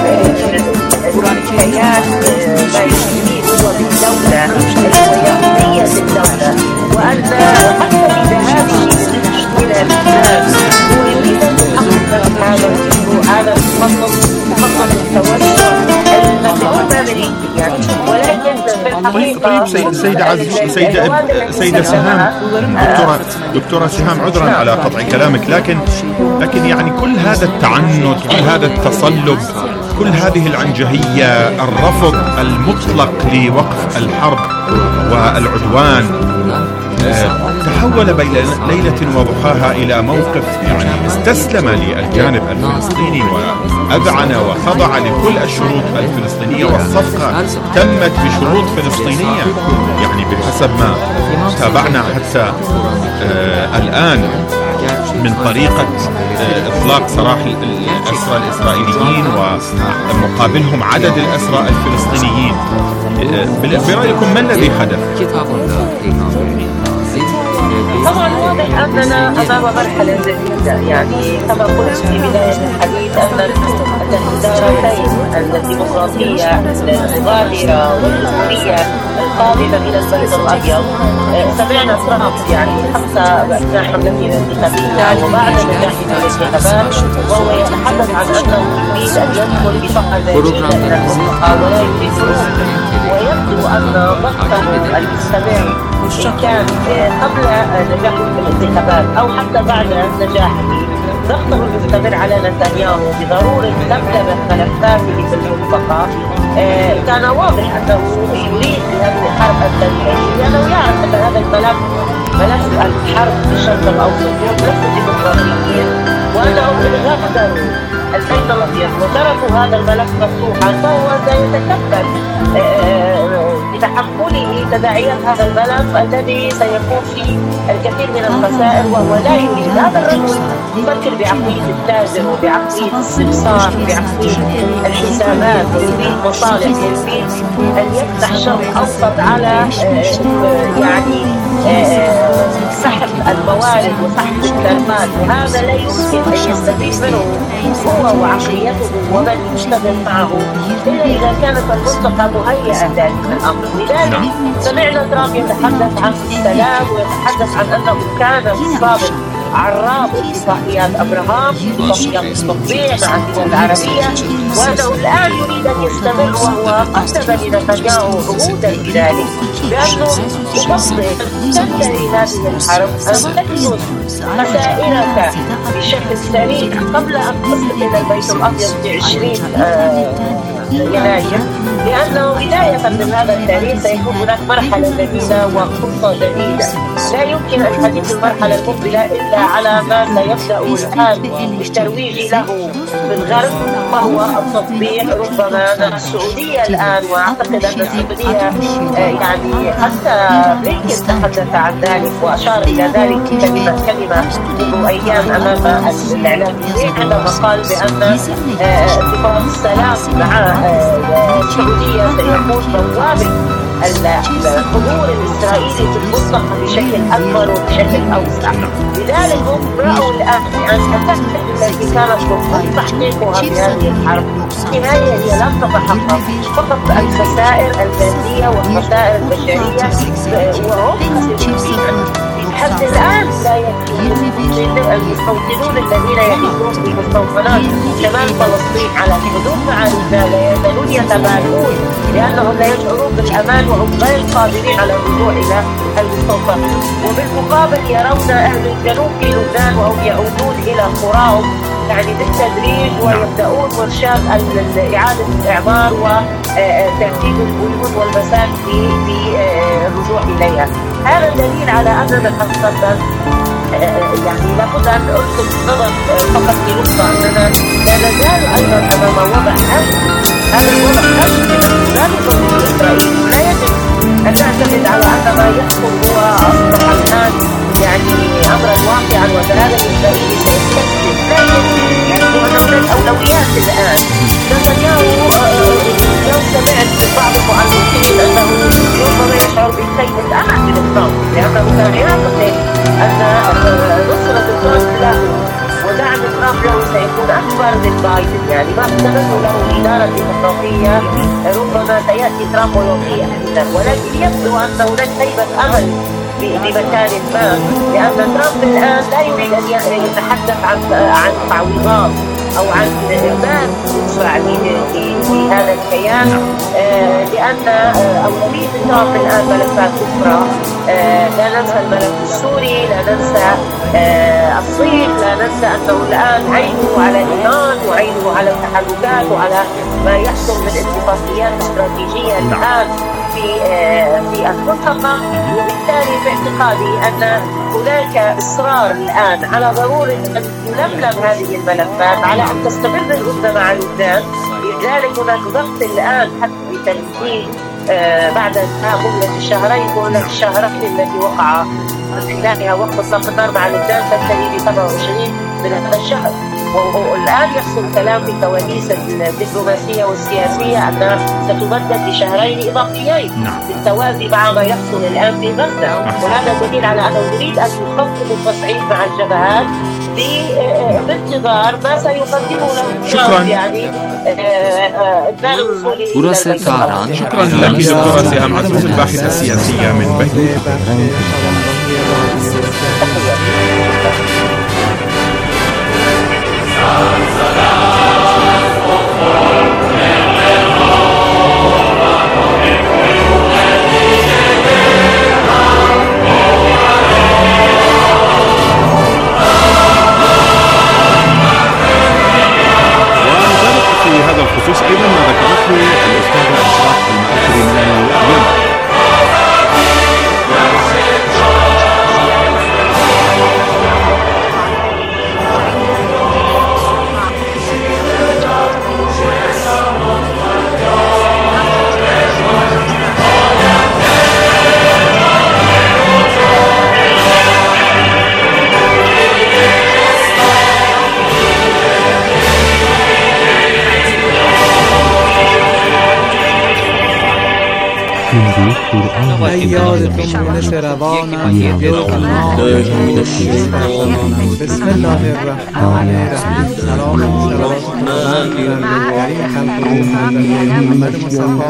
كيان لا يشتري هو بالدولة الويهودية للدولة وأن حتى بذهابه إلى لبنان هو يريد أن يحقق هذا هذا المخطط مخطط التوسع المدعوم أمريكيا ولكن طيب طيب سيد سيدة عز سيدة سيدة سهام دكتورة دكتورة سهام عذرا على قطع كلامك لكن لكن يعني كل هذا التعنت كل هذا التصلب كل هذه العنجهية الرفض المطلق لوقف الحرب والعدوان تحول بين ليلة وضحاها إلى موقف يعني استسلم للجانب الفلسطيني وأذعن وخضع لكل الشروط الفلسطينية والصفقة تمت بشروط فلسطينية يعني بحسب ما تابعنا حتى آه الآن من طريقة آه إطلاق سراح الأسرى الإسرائيليين ومقابلهم عدد الأسرى الفلسطينيين آه برأيكم ما الذي حدث؟ طبعا واضح أننا أمام مرحلة جديدة يعني كما قلت في بداية الحديث أن الإدارتين الديمقراطية الغادرة والجمهورية القادمة من البيت الأبيض سمعنا ترامب يعني حتى أثناء حملته الانتخابية وبعد نجاح الانتخابات وهو يتحدث عن أنه يريد أن يدخل بفقرة جديدة إلى المنطقة ولا يريد ويبدو أن ضغطه المستمر كان قبل نجاحه في الانتخابات أو حتى بعد نجاحه ضغطه المستمر على نتنياهو بضرورة دبلبة ملفاته في المنطقة كان واضح أنه يريد هذه الحرب التنفيذية لأنه يعرف أن هذا الملف ملف الحرب في الشرق الأوسط ملف الديمقراطيين وأنهم إذا غادروا البيت الأبيض وتركوا هذا الملف مفتوحا فهو سيتكفل بتحمله تداعيات هذا الملف الذي سيكون فيه الكثير من الخسائر وهو لا يريد. هذا الرجل يفكر بعقلية التاجر وبعقلية السمسار بعقلية الحسابات ويريد مصالح يريد أن يفتح شرق أوسط على يعني سحب الموارد وسحب الثروات، وهذا لا يمكن أن يستفيد منه هو وعقليته ومن يشتغل معه إلا إذا كانت المنطقة مهيئة ذلك الأمر. لذلك سمعنا ترامب يتحدث عن السلام ويتحدث عن أنه كان في السابق عراب اتفاقيات أبراهام، اتفاقيات التطبيع مع الدول العربية، وأنه الآن يريد أن يستمر، وهو قدم لنتنياهو عهودا بذلك بأنه يفضل تنتهي هذه الحرب أن تكنس خسائرك بشكل سريع قبل أن تصل إلى البيت الأبيض في عشرين يناير، لأنه بداية من هذا التاريخ سيكون هناك مرحلة جديدة وخطة جديدة. لا يمكن الحديث المرحلة المقبلة إلا على ما سيبدأ الآن بالترويج له في الغرب، وهو التطبيع. ربما السعودية الآن، وأعتقد أن السعودية يعني حتى بلينكن تحدث عن ذلك وأشار إلى ذلك كلمة كلمة منذ أيام أمام الإعلاميين عندما قال بأن اتفاق السلام مع السعودية سيكون بوابة الحضور الإسرائيلي في المنطقة بشكل أكبر وبشكل أوسع. لذلك هم رأوا الآن بأن التهديد التي كانت مفروض تحقيقها في هذه الحرب في النهاية هي لم تتحقق، فقط الخسائر المادية والخسائر البشرية، وهم حتى الآن لا يكون المستوطنون الذين يعيشون في مستوطنات شمال فلسطين على الحدود مع لبنان لا يزالون يتباعدون لأنهم لا يشعرون بالأمان وهم غير قادرين على الرجوع إلى المستوطنات. وبالمقابل يرون أهل الجنوب في لبنان وهم يعودون إلى قراهم يعني بالتدريج ويبدأون ورشات إعادة الإعمار وترتيب البيوت والمساكن في الرجوع إليها. هذا دليل على أننا حقيقة يعني لابد أن ألفت نظر فقط في نقطة أننا لا نزال أيضا أمام وضع هش. هذا الوضع هش لا يضر إسرائيل، ولا يجب أن نعتمد على أن ما يحصل هو أصبح الآن يعني أمرا واقعا وهذا الإسرائيلي سيستكشف. لا يجب أن هناك أولويات الآن. نتنياهو اليوم سمعت من بعض المعلقين أنه ربما يشعر بخيبة أمل من ترامب، لأنه كان يعتقد أن نصرة ترامب له ودعم ترامب له سيكون أكبر من بايدن، يعني ما استمروا له الإدارة الديمقراطية ربما سيأتي ترامب ويعطيه أكثر، ولكن يبدو أن هناك خيبة أمل بمكان ما، لأن ترامب الآن لا يريد أن يتحدث عن عن تعويضات أو عن إقبال يدفع في هذا الكيان، لأن أولوية ترامب الآن ملفات أخرى. لا ننسى الملف السوري، لا ننسى الصين، لا ننسى أنه الآن عينه على إيران وعينه على التحركات وعلى ما يحصل من اتفاقيات استراتيجية الآن في في المنطقة. وبالتالي باعتقادي أن هناك إصرار الآن على ضرورة أن تلملم هذه الملفات على أن تستمر الهدنة مع لبنان. لذلك هناك ضغط الآن حتى بتنفيذ بعد انتهاء مهلة الشهرين مهلة الشهرين التي وقع خلالها وقت اطلاق النار مع لبنان تنتهي ب سبعة وعشرين من هذا الشهر. والآن يحصل كلام في الكواليس الدبلوماسية والسياسية أنها ستمدد لشهرين إضافيين بالتوازي مع ما يحصل الآن في غزة، وهذا دليل على أنه يريد أن يخفض التصعيد مع الجبهات بانتظار ما سيقدمه له شكرا يعني إبدال الوصول إلى شكرا لك دكتورة سهام عزوز الباحثة السياسية من بيروت. هذا الخصوص أيضا ما ذكرته الأستاذة إشراق المأثري من اليمن. یادتون مونس روانم بسم الله الرحمن الرحیم سلام و صلوات محمد مصطفی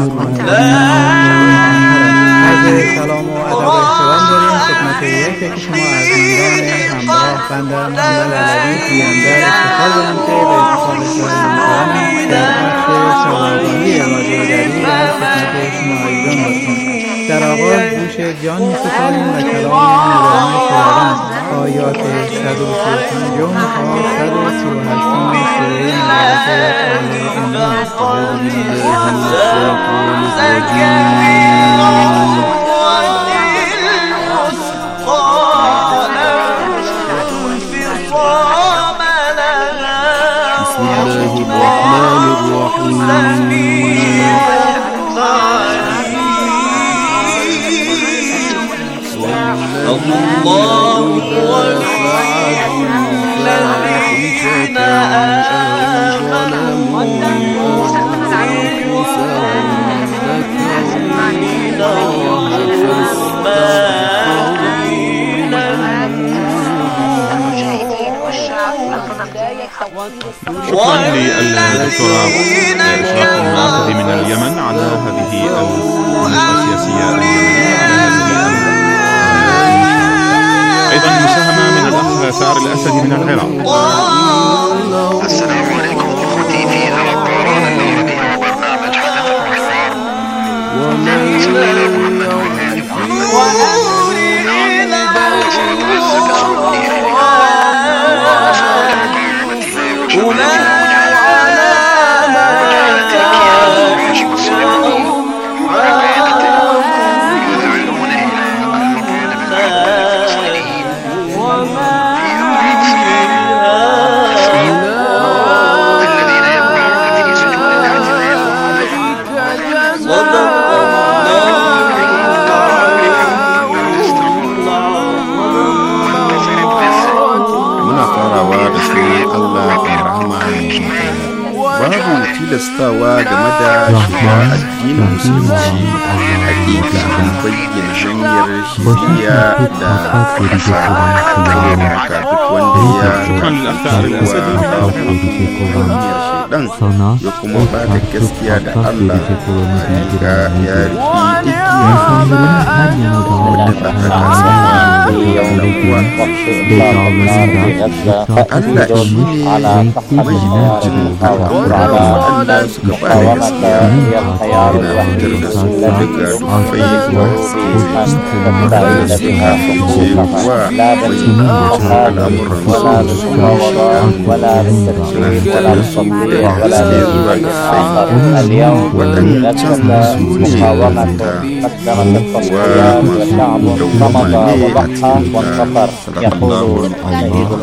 عرض سلام و ادب و احترام داریم خدمت یک یک شما عزیزان همراه بنده محمد علوی پوینده افتخار دارم که به انتخاب سرم در بخش سوارگانی رادیودری و خدمت شما عزیزان هستم. در آغاز گوش جان می‌سپاریم و کلام نورانی خداوند آیات صد و سی و پنج تا صد و سی و هشت سوره مبارکه الله ولي الذين آمنوا شكرا للدكتورة إشراق المعافذي من اليمن على هذه النشرة السياسية اليمنية. أيضا مساهمة من الأخ سار الأسدي من العراق. السلام عليكم أخوتي في القرآن النوراني وبرنامج حدث tilastawa game da shiga addinin musulunci hakika an bayyana hanyar shiriya da kasa saboda haka duk wanda ya dan ya kuma ba da gaskiya da Allah hakika ya riki wadda ta kasa Allah shi ne mahimmancin al'amuran Allah suka ba da gaskiya yana fitar da su daga rufai zuwa haske da nasiha cewa mahimmancin al'amuran su suna shiga fitar da su daga haske zuwa rufai waɗancan su ne mata wa masu dawwama ne a cikin ta sallallahu alaihi wa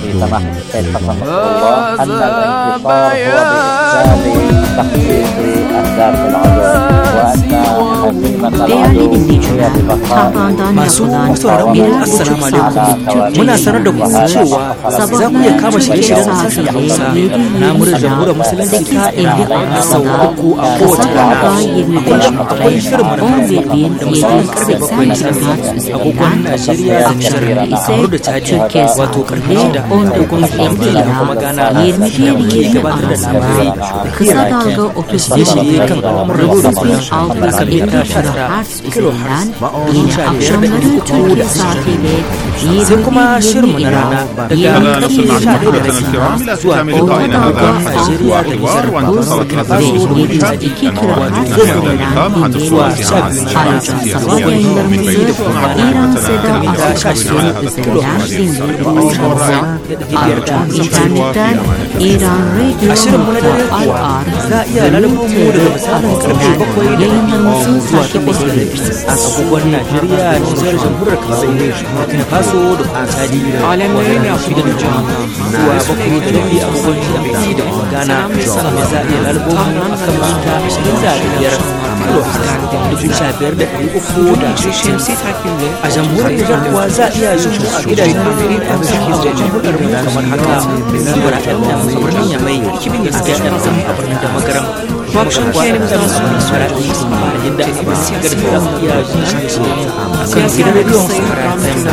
masu sauraron mu assalamu alaikum muna sanar da ku cewa za ku iya kama shirye-shiryen sashen Hausa na murar jamhuriyar musulunci ta Iran a sau uku a kowace rana. Akwai shirin mana da misalin karfe bakwai na safe agogon Najeriya da Nijar kamar da Chadi wato karfe shida agogon Ingila da kuma Ghana da muke gabatar da labarai da kiraki da shirye-shirye kan al'amuran yau da kullum da aka mita shida kilo har ma'aunin sha biyar da ɗari uku da ashirin sai kuma shirin mu na rana daga karfe sha ɗaya da rabi zuwa agogon Najeriya da Nijar Burkina Faso da Chadi wato goma da rabi zuwa sha biyu na rana agogon Yamai da kuma Iran sai da aka sha biyar da kilo har da biyar da a shirin mu na dare kuwa za a iya lalabo mu daga misalin karfe bakwai da zuwa takwas da rabi a agogon Najeriya, Nijar, Jamhuriyar Kamaru, Burkina Faso da kuma Chadi. Alamai na fi da jama'a zuwa bakwai da rabi agogon Yamai da kuma Ghana. Sannan za a iya lalabo mu a kan mita ashirin da biyar kilo dubu sha biyar da ɗari uku da sittin. A jamhuriyar Nijar kuwa za a iya jin mu a gidajen rediyon F M da jamhuriyar mu kamar haka Zambara F M a birnin Yamai, Gaskiya F M a birnin Damagaram, kuma Shakwa F M a Maradi, yayin da a Basigar da za mu iya jin shi a gidan rediyon Sahara F M.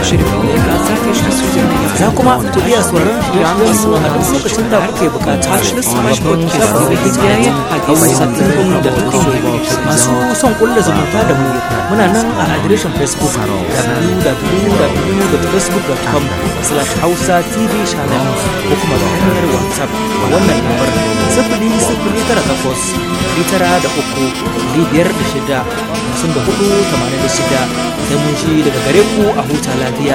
Za kuma ku iya sauraron shirye-shiryen su a duk lokacin da kuke bukata a cikin shafin Hausa da masu son kulla zumunta da mu muna nan a adireshin Facebook w w w dot facebook dot com slash hausa tv channel ko kuma da hanyar WhatsApp a wannan lambar sifili sifili tara takwas tara da uku biyar da shida hamsin da hudu tamanin da shida sai mun shi daga gare ku a huta lafiya.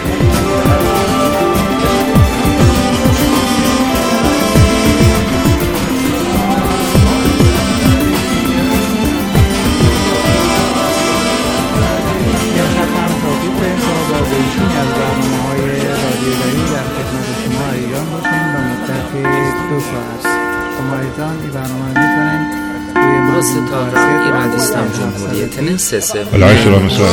العاشرة مساء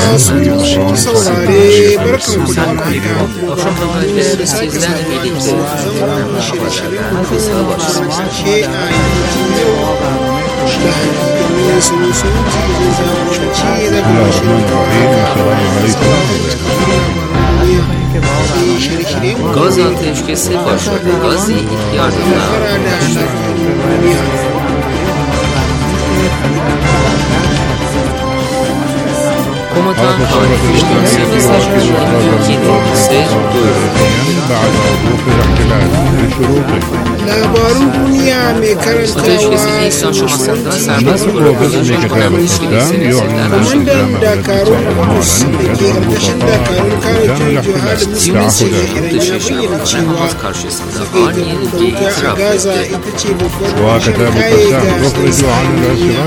Gaz ateşkesi başladı. Gazı ihtiyacına komutan tarihi temsilcisi seçildiği ise بعد وقوف الاحتلال بشروطه. labarun duniya mai karantawa kwamandan dakarun kudus da ke ƙarƙashin dakarun kare juyin jihadin musulunci ya bayyana cewa zagaita buɗe a gaza ita ce babbar rashin kaye ga